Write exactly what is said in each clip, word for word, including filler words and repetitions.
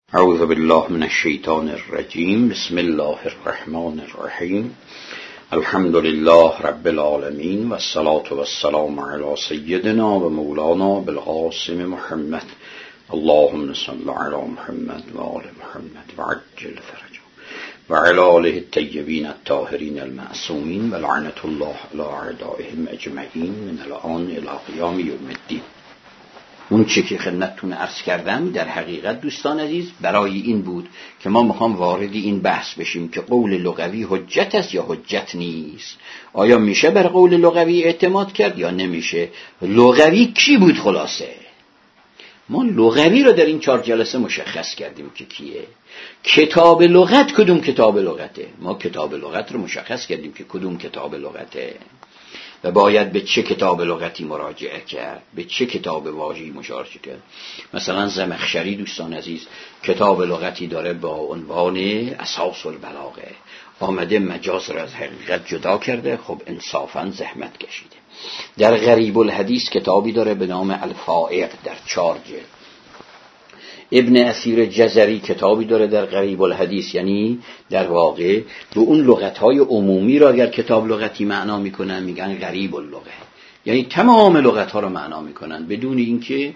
اعوذ بالله من الشیطان الرجیم. بسم الله الرحمن الرحیم. الحمد لله رب العالمین و الصلاة و السلام علی سیدنا و مولانا بالقاسم محمد. اللهم صل علی محمد و آل محمد و عجل فرجه و علی آله الطیبین الطاهرین المعصومین و لعنت الله علی اعدائهم اجمعین من الآن الی قیام یوم الدین. اون چه که خدمتتون عرض کردم در حقیقت دوستان عزیز برای این بود که ما میخوام وارد این بحث بشیم که قول لغوی حجت است یا حجت نیست. آیا میشه بر قول لغوی اعتماد کرد یا نمیشه؟ لغوی کی بود؟ خلاصه ما لغوی رو در این چهار جلسه مشخص کردیم که کیه. کتاب لغت کدوم کتاب لغته؟ ما کتاب لغت رو مشخص کردیم که کدوم کتاب لغته و باید به چه کتاب لغتی مراجعه کرد، به چه کتاب واژه‌ای مراجعه کرد. مثلا زمخشری دوستان عزیز کتاب لغتی داره با عنوان اساس البلاغه، آمده مجاز را از حقیقت جدا کرده، خب انصافا زحمت کشیده. در غریب الحدیث کتابی داره به نام الفائق در چهار جلد. ابن اثیر جزری کتابی داره در غریب الحدیث، یعنی در واقع به اون لغت‌های عمومی را اگر کتاب لغتی معنا میکنن میگن غریب اللغه، یعنی تمام لغت‌ها رو معنا میکنن بدون اینکه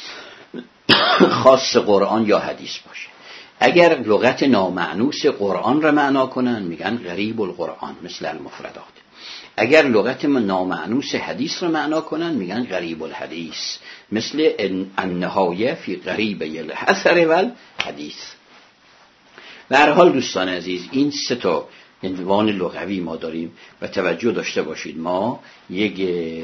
خاص قرآن یا حدیث باشه. اگر لغت نامعنوس قرآن را معنا کنن میگن غریب القرآن مثل المفردات. اگر لغت نامعنوس حدیث رو معنا کنن میگن غریب الحدیث مثل النهایه فی غریب الاثر والحدیث. به هر حال دوستان عزیز این سه تا عنوان لغوی ما داریم و توجه داشته باشید ما یک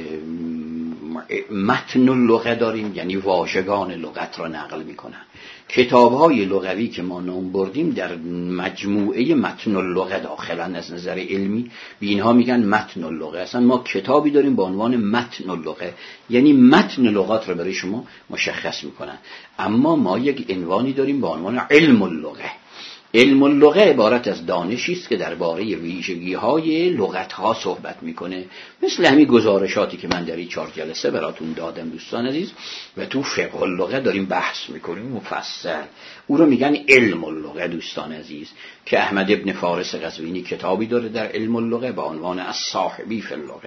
متن اللغه داریم، یعنی واژگان لغت را نقل میکنن. کتاب‌های لغوی که ما نام بردیم در مجموعه متن اللغه داخلن. از نظر علمی به اینها میگن متن اللغه. اصلا ما کتابی داریم با عنوان متن اللغه، یعنی متن لغات رو برای شما مشخص میکنن. اما ما یک عنوانی داریم با عنوان علم اللغه. علم اللغه عبارت از دانشی است که درباره ویژگی‌های لغت‌ها صحبت میکنه، مثل همین گزارشاتی که من در این چهار جلسه براتون دادم دوستان عزیز. و تو فقه اللغه داریم بحث میکنیم مفصل. او رو میگن علم اللغه دوستان عزیز، که احمد ابن فارس قزوینی کتابی داره در علم اللغه با عنوان الصاحبی فی اللغه.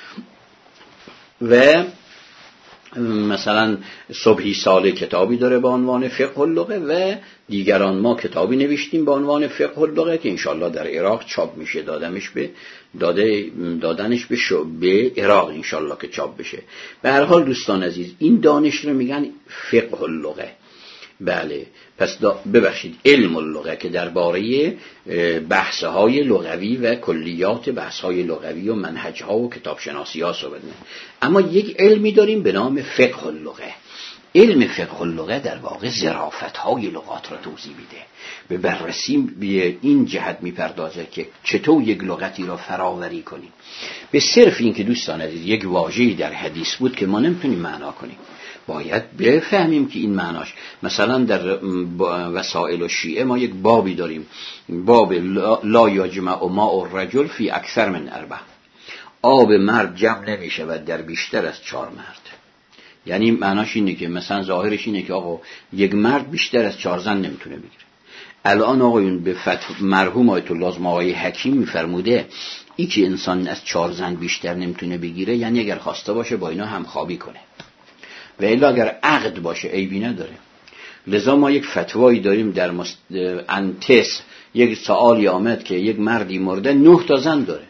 و مثلا صبحی ساله کتابی داره با عنوان فقه اللغه و دیگران. ما کتابی نوشتیم با عنوان فقه اللغه که انشالله در عراق چاپ میشه، دادمش به داده دادنش به به عراق انشالله که چاپ بشه. به هر حال دوستان عزیز این دانش رو میگن فقه اللغه. بله پس ببخشید علم اللغه که درباره بحث‌های لغوی و کلیات بحث‌های لغوی و منهج‌ها و کتابشناسی‌ها صحبت می‌کنه. اما یک علمی داریم به نام فقه اللغه. علم فقه اللغه در واقع ظرافت‌های لغات را توضیح میده، به بررسی به این جهت میپردازه که چطور یک لغتی را فراوری کنیم. به صرف این که دوستان عزیز یک واژه‌ای در حدیث بود که ما نمیتونیم معنا کنیم، باید بفهمیم که این معناش. مثلا در وسائل شیعه ما یک بابی داریم، باب لا یجمع ماء الرجل فی اکثر من اربع. آب مرد جمع نمیشه و در بیشتر از چهار مرد. یعنی معناش اینه که مثلا ظاهرش اینه که آقا یک مرد بیشتر از چهار زن نمیتونه بگیره. الان آقایون به فتح مرحوم آیت الله آقای حکیم میفرموده ای که انسان از چهار زن بیشتر نمیتونه بگیره، یعنی اگر خواسته باشه با اینا هم خوابی کنه و الا اگر عقد باشه عیبی نداره. لذا ما یک فتوایی داریم در مست... انتس یک سوالی آمد که یک مردی مرده نه تا زن داره.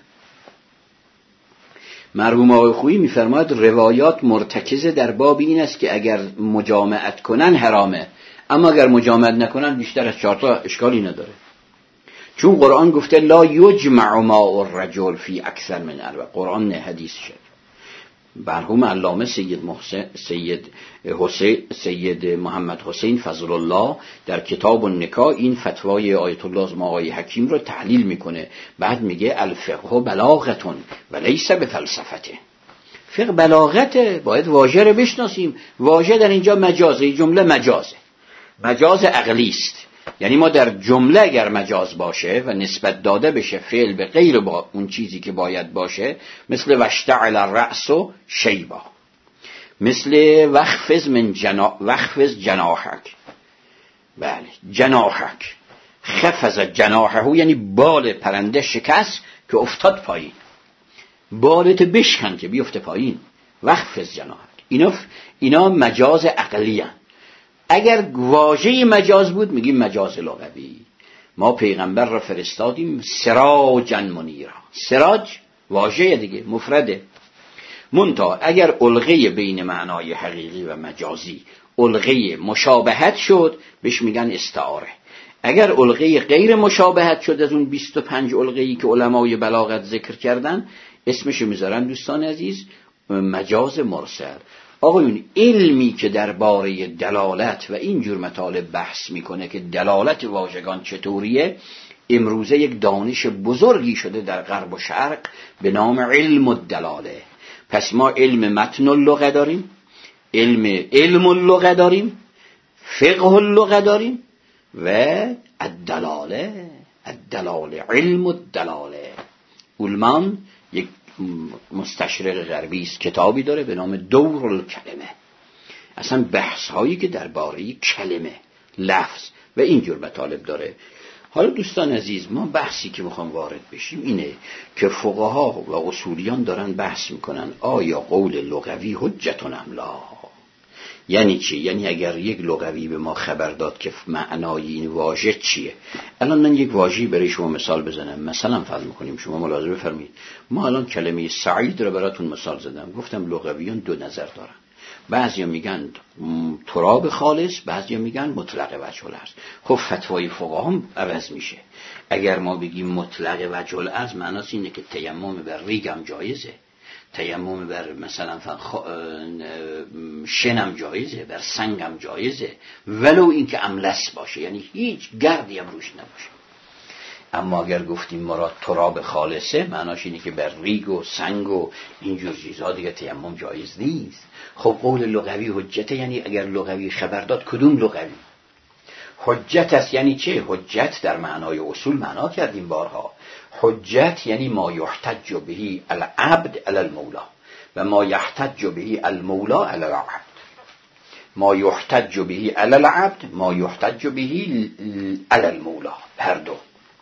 مرحوم آقای خویی میفرماید روایات مرتکزه در باب این است که اگر مجامعت کنن حرامه، اما اگر مجامعت نکنن بیشتر از چهار تا اشکالی نداره، چون قرآن گفته لا یجمع ماء الرجل فی اکثر من اربع. قرآن نه حدیث شد. مرحوم علامه سید محسن سید حسین سید محمد حسین فضل الله در کتاب النکاح این فتوای آیت الله آقای حکیم رو تحلیل میکنه. بعد میگه الفقه بلاغتون و لیس بفلسفته. فقه بلاغته، باید واژه رو بشناسیم. واژه در اینجا مجازه، جمله مجازه، مجاز عقلی است. یعنی ما در جمله اگر مجاز باشه و نسبت داده بشه فعل به غیر با اون چیزی که باید باشه، مثل واشتعل الرأس شیبا، مثل وخفض من جنا وخفض جناحک، بله. جناحک خفض جناحه یعنی بال پرنده شکست که افتاد پایین. بالت بشکن که بیفته پایین. وخفض جناحک. اینا اینا مجاز عقلی هستند. اگر واژه مجاز بود میگیم مجاز لغوی. ما پیغمبر را فرستادیم سراجا منیرا. سراج واژه دیگه مفرده. منتها اگر الغه بین معنای حقیقی و مجازی الغه مشابهت شد بهش میگن استعاره. اگر الغه غیر مشابهت شد از اون بیست و پنج الغه‌ای که علمای بلاغت ذکر کردن اسمش میذارن دوستان عزیز مجاز مرسل. آقایون علمی که درباره دلالت و این جور مطالب بحث میکنه که دلالت واژگان چطوریه امروزه یک دانش بزرگی شده در غرب و شرق به نام علم الدلاله. پس ما علم متن اللغه داریم، علم علم اللغه داریم، فقه اللغه داریم و الدلاله الدلاله علم الدلاله. اولمان یک مستشرق غربی است کتابی داره به نام دور الکلمه. اصلا بحث هایی که درباره کلمه لفظ و اینجور مطالب داره. حالا دوستان عزیز ما بحثی که میخوام وارد بشیم اینه که فقها و اصولیان دارن بحث میکنن آیا قول لغوی حجتون ام لا. یعنی چی؟ یعنی اگر یک لغوی به ما خبر داد که معنای این واژه چیه. الان من یک واژه‌ای برای شما مثال بزنم. مثلا فرض میکنیم شما ملاحظه بفرمایید ما الان کلمه سعید رو براتون مثال زدم. گفتم لغویان دو نظر دارن. بعضیا میگن تراب خالص، بعضیا میگن مطلق وجه الارض. خب فتوای فقها هم عوض میشه. اگر ما بگیم مطلق وجه الارض معناش اینه که تیمم بر ریگ هم جایزه، تیمم بر مثلا خ... شنم جایزه، بر سنگم جایزه، ولو اینکه املس باشه، یعنی هیچ گردی هم روش نباشه. اما اگر گفتیم مراد تراب خالصه معناش اینه که بر ریگ و سنگ و اینجور چیزها دیگه تیمم جایز نیست. خب قول لغوی حجته، یعنی اگر لغوی خبر داد کدوم لغوی حجت است؟ یعنی چه؟ حجت در معنای اصول معنا کردیم بارها. حجت یعنی ما یحتج به العبد علی المولا و ما یحتج به المولا علی العبد. ما یحتج به علی العبد، ما یحتج به علی المولا، هر دو.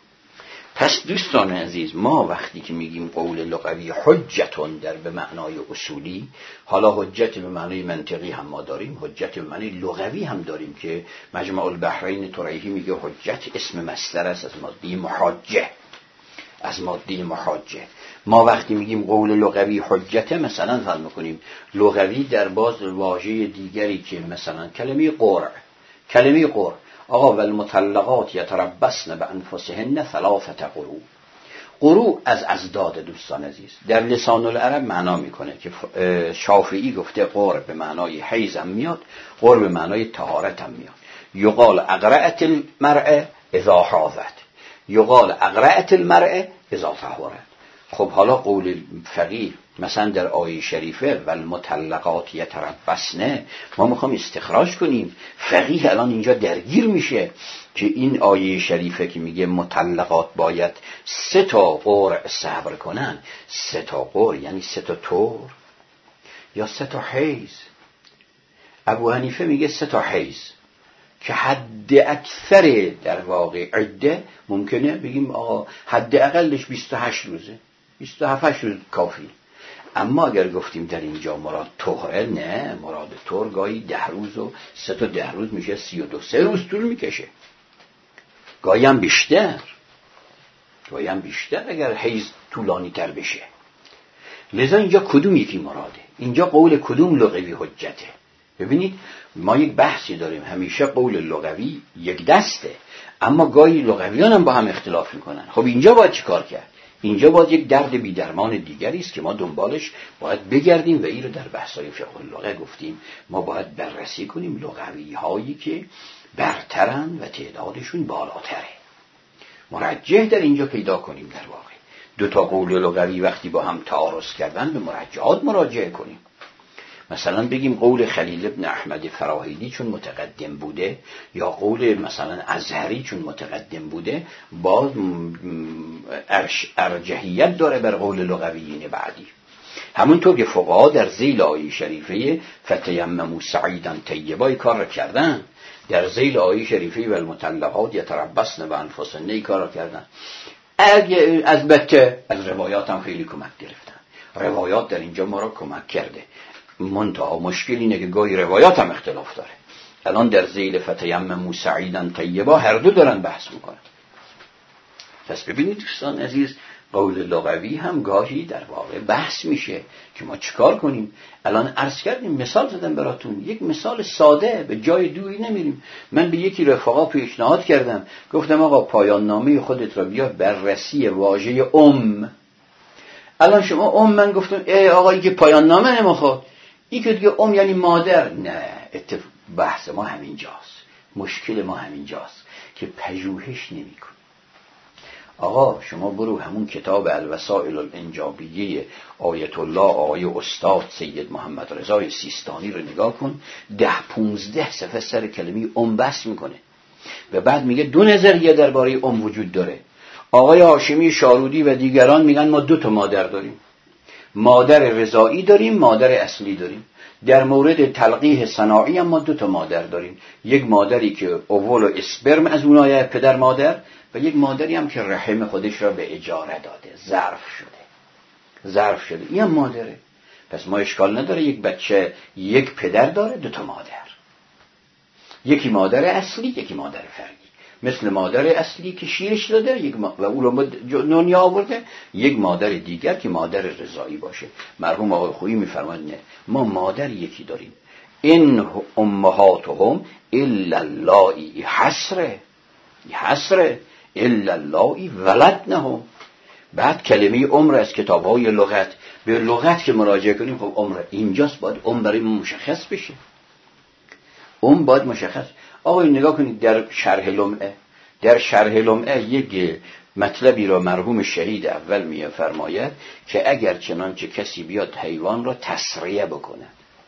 پس دوستان عزیز ما وقتی که میگیم قول لغوی حجتون در به معنای اصولی، حالا حجت به معنای منطقی هم ما داریم، حجت به معنای لغوی هم داریم که مجمع البحرین طریحی میگه حجت اسم مصدر است از ماده محاجه، از ماده محاجه. ما وقتی میگیم قول لغوی حجته مثلا فرض میکنیم لغوی در باز واژه دیگری که مثلا کلمه قرع، کلمه قرع آقا و المطلقات یتربصن بانفسهن ثلاثه قروء. قروء از ازداد دوستان عزیز در لسان العرب معنا میکنه که شافعی گفته قرء به معنای حیض هم میاد، قرء به معنای طهارت هم میاد. یقال اقرأت المرأة اذا حاضت، یقال اقرأت المرأة اذا طهرت. خب حالا قول فقیه مثلا در آیه شریفه و المطلقات یتربصن ما میخوام استخراج کنیم. فقیه الان اینجا درگیر میشه که این آیه شریفه که میگه مطلقات باید سه تا قرع صبر کنن، سه تا قرع یعنی سه تا طور یا سه تا حیض؟ ابو حنیفه میگه سه تا حیض که حد اکثر در واقع عده ممکنه بگیم آقا حد اقلش بیست و هشت روزه، بیست و هفت روز کافی. اما اگر گفتیم در اینجا مراد طهره، نه، مراد طهر گاهی ده روز و سه تا ده روز میشه سی و دو سه روز طول میکشه، گاهی هم بیشتر، گاهی هم بیشتر اگر حیض طولانی تر بشه. لذا اینجا کدوم یکی مراده؟ اینجا قول کدوم لغوی حجته؟ ببینید ما یک بحثی داریم، همیشه قول لغوی یک دسته اما گاهی لغویان هم با هم اختلاف میکنن. خب اینجا باید چی کار کرد؟ اینجا باید یک درد بی‌درمان دیگری است که ما دنبالش باید بگردیم و این رو در بحث‌های فقه اللغه گفتیم. ما باید بررسی کنیم لغوی هایی که برترن و تعدادشون بالاتره، مرجح در اینجا پیدا کنیم. در واقع دو تا قول لغوی وقتی با هم تعارض کردن به مرجحات مراجعه کنیم. مثلا بگیم قول خلیل ابن احمد فراهیدی چون متقدم بوده یا قول مثلا ازهری چون متقدم بوده باز ارجحیت داره بر قول لغویین بعدی. همونطور که فقها در ذیل آیه شریفه فتیمموا صعیدا طیبا کار را کردن، در ذیل آیه شریفه و المطلقات یتربصن بانفسهن این کارا کردن. اگه البته از روایات هم خیلی کمک گرفتن. روایات در اینجا ما را کمک کرده. منتها مشکل اینه که گاهی روایات هم اختلاف داره. الان در ذیل فتیمموا صعیدا طیبا هر دو دارن بحث میکنن. پس ببینید دوستان عزیز، قول لغوی هم گاهی در واقع بحث میشه که ما چیکار کنیم. الان عرض کردیم، مثال زدم براتون، یک مثال ساده، به جای دوری نمیریم. من به یکی رفقا پیشنهاد کردم، گفتم آقا پایان نامه خودت را بیار بررسی واژه ام. الان شما ام، من گفتم ای آقا این که پایان نامه نمیخواد، این که دیگه ام یعنی مادر. نه، اتفاق بحث ما همینجاست، مشکل ما همینجاست که پژوهش نمی‌کنیم. آقا شما برو همون کتاب الوسائل الانجابیه آیت الله آقای استاد سید محمد رضا سیستانی رو نگاه کن، ده پونزده صفحه سر کلمه ام بحث میکنه و بعد میگه دو نظریه درباره ام وجود داره. آقای هاشمی شارودی و دیگران میگن ما دو تا مادر داریم، مادر رضایی داریم، مادر اصلی داریم. در مورد تلقیح صناعی هم ما دو تا مادر داریم، یک مادری که اوول و اسپرم از اونای پدر مادر و یک مادری هم که رحم خودش را به اجاره داده، ظرف شده ظرف شده این هم مادره. پس ما اشکال نداره یک بچه یک پدر داره، دو تا مادر، یکی مادر اصلی یکی مادر فرعی. مثل مادر اصلی که شیرش داده یک ما... و او رو دنیا آورده، یک مادر دیگر که مادر رضایی باشه. مرحوم آقای خویی میفرمایند نه، ما مادر یکی داریم، این امهاتهم الا اللائی حسره حسره الا اللائی ولدنهم. بعد کلمه عمر از کتاب‌های لغت به لغت که مراجعه کنیم، خب عمر اینجاست، باید عمر برای مشخص بشه، عمر باید مشخص. آقای نگاه کنید در شرح لمعه، در شرح لمعه یک مطلبی را مرحوم شهید اول می‌فرماید که اگر چنانچه کسی بیاد حیوان را تسریه بکنه،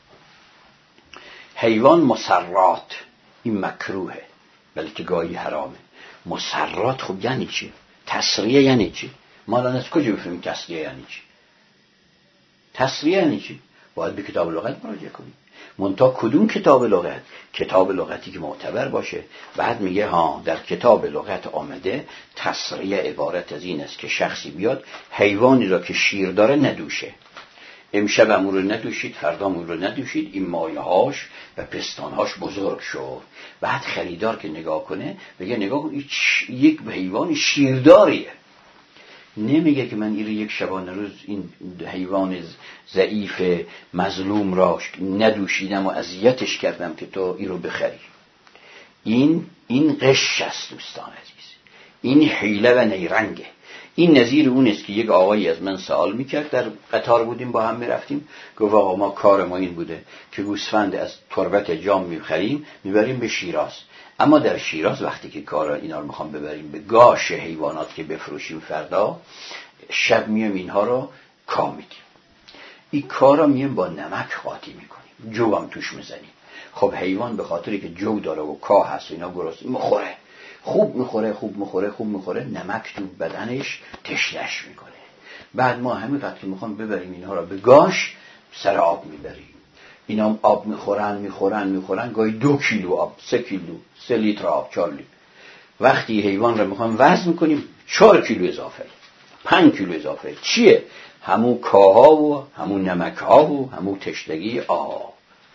حیوان مسرات، این مکروهه بلکه گاهی حرامه. مسرات خب یعنی چی؟ تسریه یعنی چی؟ ما الان از کجا بفهمیم تسریه یعنی چی؟ تسریه یعنی چی؟ باید به کتاب لغت مراجعه کنیم. منتها کدوم کتاب لغت؟ کتاب لغتی که معتبر باشه. بعد میگه ها در کتاب لغت آمده تسریه عبارت از این است که شخصی بیاد حیوانی را که شیر داره ندوشه، امشب امور رو ندوشید، فردا امور رو ندوشید، این مایه‌هاش و پستانهاش بزرگ شد. بعد خریدار که نگاه کنه بگه نگاه کن یک حیوان شیرداریه، نمیگه که من این یک شبانه روز این حیوان ضعیف مظلوم را ندوشیدم و اذیتش کردم که تو این رو بخری. این این غش است دوستان عزیز، این حیله و نیرنگه. این نظیر اون است که یک آقایی از من سوال میکرد، در قطار بودیم با هم میرفتیم، گفت آقا ما کار ما این بوده که گوسفند از تربت جام میخریم میبریم به شیراز، اما در شیراز وقتی که کارا اینا رو میخوام ببریم به گاش حیوانات که بفروشیم فردا، شب میام اینها رو کا میدیم، این کارا میام با نمک قاطی میکنیم، جو هم توش میزنیم. خب حیوان به خاطری که جو داره و کا هست و اینا گرسنه میخوره، خوب میخوره خوب میخوره خوب میخوره نمک تو بدنش تشنش میکنه. بعد ما همین وقت که میخوام ببریم اینها رو به گاش، سر آب میبریم، اینا آب میخورن میخورن میخورن گاهی دو کیلو آب، سه کیلو، سه لیتر آب، چهار لیتر. وقتی حیوان رو میخوام وزن میکنیم چهار کیلو اضافه، پنج کیلو اضافه. چیه؟ همون کاها و همون نمک ها و همون تشنگی آب.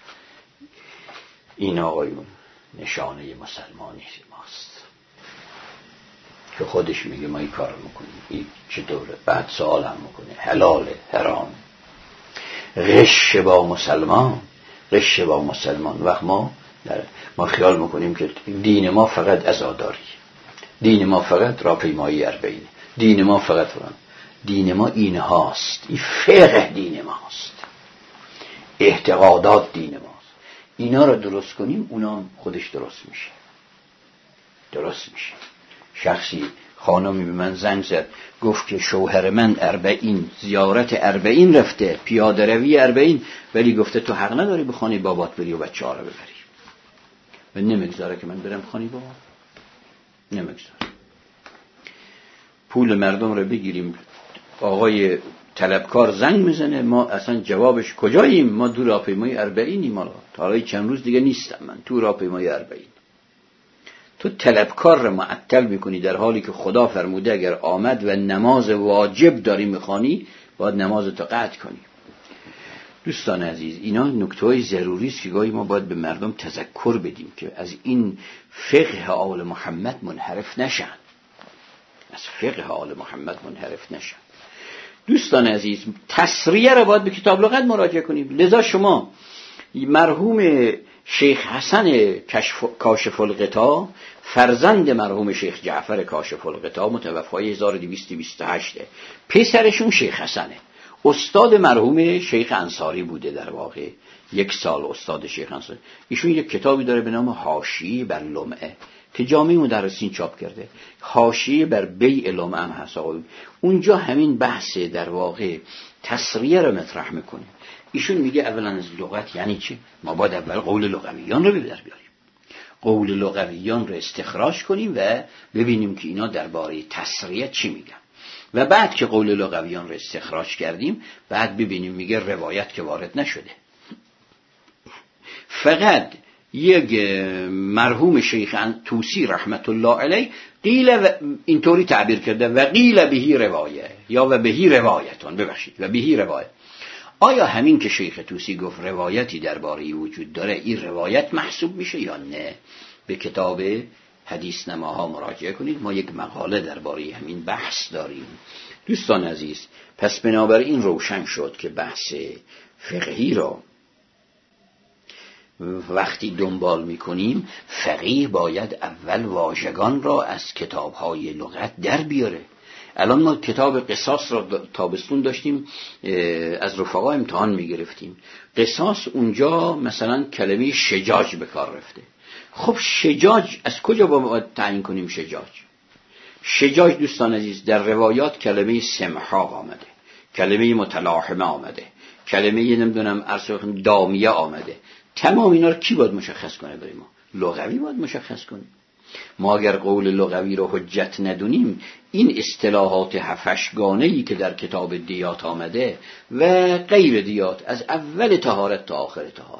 این آقایون نشانه مسلمانی ماست که خودش میگه ما این کار میکنیم. این چطوره؟ بعد سوال هم میکنه حلاله حرام، غش با مسلمان، غش با مسلمان. وقت ما ما خیال میکنیم که دین ما فقط عزاداری، دین ما فقط راهپیمایی اربعین، دین ما فقط فران. دین ما این هاست، این فقه دین ماست، اعتقادات دین ماست. اینا رو درست کنیم اونا خودش درست میشه، درست میشه. شخصی خانمی به من زنگ زد گفت که شوهر من اربعین زیارت اربعین رفته، پیاده روی اربعین، ولی گفته تو حق نداری به خانه بابات بری و بچه ها رو ببری و نمیگذاره که من برم خانه بابا، نمیگذاره. پول مردم رو بگیریم، آقای طلبکار زنگ میزنه ما اصلا جوابش کجاییم، ما دو راهپیمای اربعینیم، ما تا حالا چند روز دیگه نیستم من تو راهپیمای اربعین. تو طلبکار رو معطل میکنی، در حالی که خدا فرموده اگر آمد و نماز واجب داری میخوانی باید نمازتو قطع کنی. دوستان عزیز، اینا نکته‌های ضروری است که گاهی ما باید به مردم تذکر بدیم که از این فقه آل محمد منحرف نشن، از فقه آل محمد منحرف نشن. دوستان عزیز، تسریه را باید به کتاب لغت مراجعه کنیم. لذا شما مرحوم شیخ حسن کاشف الغطا، فرزند مرحوم شیخ جعفر کاشف الغطا، متوفای هزار و دویست و بیست و هشت، پسرشون شیخ حسنه، استاد مرحوم شیخ انصاری بوده، در واقع یک سال استاد شیخ انصاری. ایشون یک کتابی داره به نام حاشیه بر لمعه که جامع مدرسین چاپ کرده. حاشیه بر بیع لمعه هم هست. اونجا همین بحث در واقع تسریه رو مطرح میکنه. ایشون میگه اولا از لغت یعنی چی؟ ما باید اول قول لغویان رو به در بیاریم، قول لغویان رو استخراج کنیم و ببینیم که اینا درباره تسریه چی میگن، و بعد که قول لغویان رو استخراج کردیم بعد ببینیم میگه روایت که وارد نشده. فقط یک مرحوم شیخ طوسی رحمت الله علیه قیل و اینطوری تعبیر کرده و قیل بهی روایه یا و بهی روایتون، ببخشید و بهی روایت. آیا همین که شیخ طوسی گفت روایتی درباره وجود داره این روایت محسوب میشه یا نه؟ به کتاب حدیث نماها مراجعه کنید، ما یک مقاله درباره همین بحث داریم. دوستان عزیز، پس بنابراین روشن شد که بحث فقهی را وقتی دنبال میکنیم، فقیه باید اول واژگان را از کتابهای لغت در بیاره. الان ما کتاب قصاص را تابستون داشتیم، از رفقا امتحان میگرفتیم. قصاص اونجا مثلا کلمه شجاج به کار رفته. خب شجاج از کجا باید تعیین کنیم؟ شجاج شجاج دوستان عزیز در روایات کلمه سمحاق آمده، کلمه متلاحمه آمده، کلمه نمیدونم ارسخ دامیه آمده. تمام اینا رو کی باید مشخص کنه برای ما؟ لغوی باید مشخص کنه. ما اگر قول لغوی رو حجت ندونیم، این اصطلاحات هفشگانه‌ای که در کتاب دیات آمده و غیر دیات از اول طهارت تا آخر طهارت،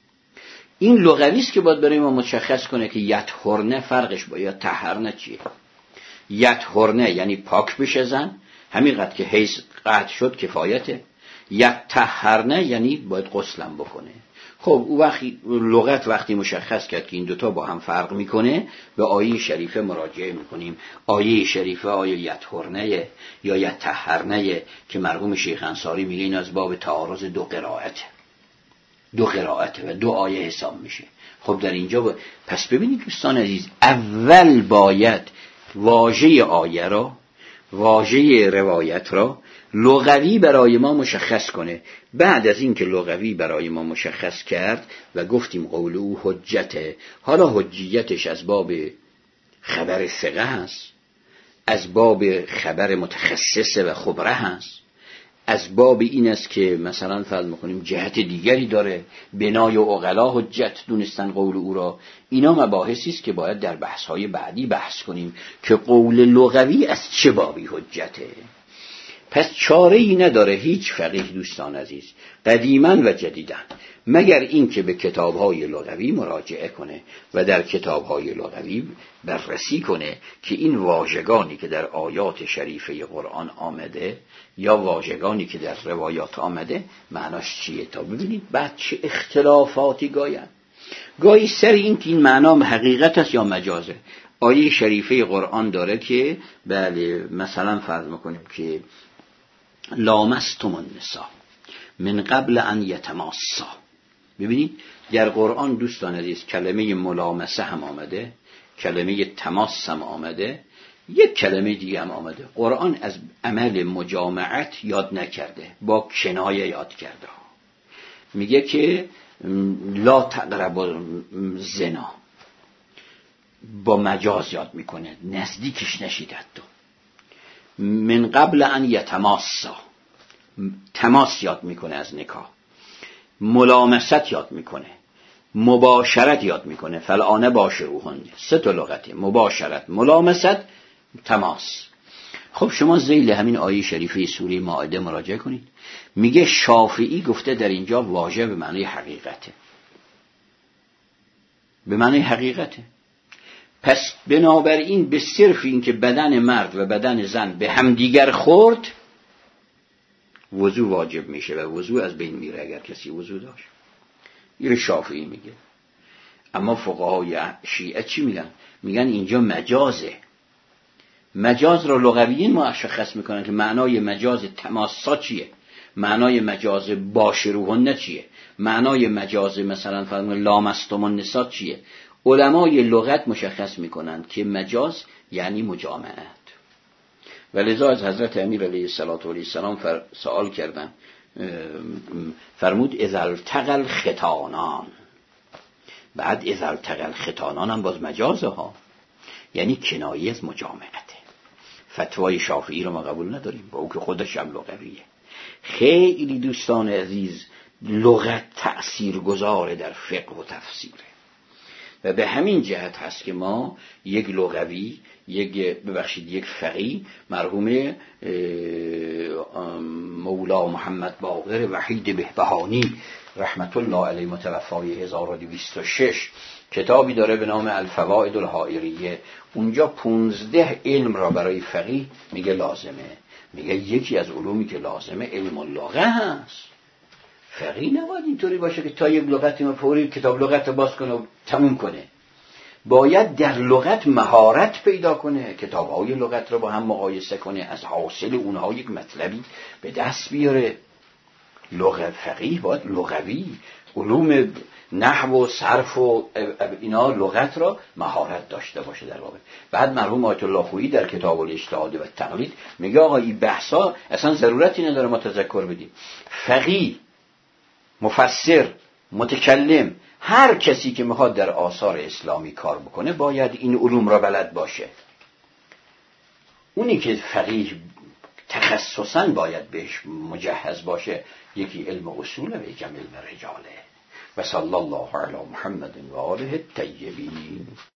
این لغوی است که باید برای ما مشخص کنه که یطهرنه فرقش با یا طهرنه چیه. یطهرنه یعنی پاک بشه زن، همینقدر که حیض قطع شد کفایته. یطهرنه یعنی باید غسلم بکنه. خب او وقتی لغت وقتی مشخص کرد که این دوتا با هم فرق میکنه، به آیه شریفه مراجعه میکنیم. آیه شریفه آیه یطهرنه یا یطهرنه که مرحوم شیخ انصاری میگه این از باب تعارض دو قرائته، دو قرائته و دو آیه حساب میشه. خب در اینجا با... پس ببینید دوستان عزیز، اول باید واژه آیه را، واژه روایت را لغوی برای ما مشخص کنه. بعد از این که لغوی برای ما مشخص کرد و گفتیم قول او حجته، حالا حجیتش از باب خبر ثقه هست، از باب خبر متخصصه و خبره هست، از باب این است که مثلا فرض میکنیم جهت دیگری داره، بنای و عقلا حجت دونستن قول او را. اینا مباحثی است که باید در بحث‌های بعدی بحث کنیم که قول لغوی از چه بابی حجته. پس چاره ای نداره هیچ فقیه دوستان عزیز قدیما و جدیدا مگر این که به کتاب‌های لغوی مراجعه کنه و در کتاب‌های لغوی بررسی کنه که این واژگانی که در آیات شریفه قرآن آمده یا واژگانی که در روایات آمده معناش چیه، تا ببینید بعد چه اختلافاتی گاین. گاهی سر این که این معنا حقیقت است یا مجازه. آیه شریفه قرآن داره که بله مثلا فرض می‌کنیم که لامستم النساء من قبل ان یتماسا. ببینید در قرآن دوستان عزیز کلمه ملامسه هم آمده، کلمه تماس هم آمده، یک کلمه دیگه هم آمده. قرآن از عمل مجامعت یاد نکرده، با کنایه یاد کرده. میگه که لا تقربوا زنا، با مجاز یاد میکنه، نزدیکش نشید. حتی من قبل ان یتماسا، تماس یاد میکنه از نکاح، ملامست یاد میکنه، مباشرت یاد میکنه. فالآن باشروهن، سه تا لغته: مباشرت، ملامست، تماس. خب شما ذیل همین آیه شریفه سوره مائده مراجعه کنید. میگه شافعی گفته در اینجا واژه به معنی حقیقته، به معنی حقیقته. پس بنابراین به صرف این که بدن مرد و بدن زن به همدیگر خورد وضو واجب میشه و وضو از بین میره اگر کسی وضو داشت. این شافعی میگه. اما فقهای شیعه چی میگن؟ میگن اینجا مجازه. مجاز را لغویین مشخص میکنن که معنای مجاز تماسا چیه، معنای مجاز باشروهن چیه، معنای مجاز مثلا فرض لامستم النساء چیه. علمای لغت مشخص میکنن که مجاز یعنی مجامعت. ولذا از حضرت امیر علیه السلام فر... سوال کردن، فرمود اذا التقى الختانان، بعد اذا التقى الختانان هم باز مجازه ها، یعنی کنایه از مجامعته. فتوای شافعی رو ما قبول نداریم با او که خودش هم لغویه. خیلی دوستان عزیز لغت تأثیر گذاره در فقه و تفسیره و به همین جهت هست که ما یک لغوی، یک ببخشید یک فقیه مرحوم مولا محمد باقر وحید بهبهانی رحمت الله علیه متوفای هزار و دویست و شش کتابی داره به نام الفوائد الحائریه. اونجا پونزده علم را برای فقیه میگه لازمه. میگه یکی از علومی که لازمه علم اللغه هست. فقیه نباید اینطوری باشه که تا یک لغتی ما فوری کتاب لغت رو باز کنه و تموم کنه. باید در لغت مهارت پیدا کنه، کتاب‌های لغت رو با هم مقایسه کنه، از حاصل اونها یک مطلبی به دست بیاره. لغت فقیه باید لغوی، علوم نحو و صرف و اینا لغت را مهارت داشته باشه در واقع. بعد مرحوم آیت الله خویی در کتاب الاجتهاد و التقلید میگه آقا این بحثا اصلا ضرورتی نداره ما تذکر بدیم. فقیه، مفسر، متکلم، هر کسی که میخواد در آثار اسلامی کار بکنه باید این علوم را بلد باشه. اونی که فقیه تخصصاً باید بهش مجهز باشه یکی علم اصول و یکی علم رجاله. و صلی الله علی محمد و آله الطیبین.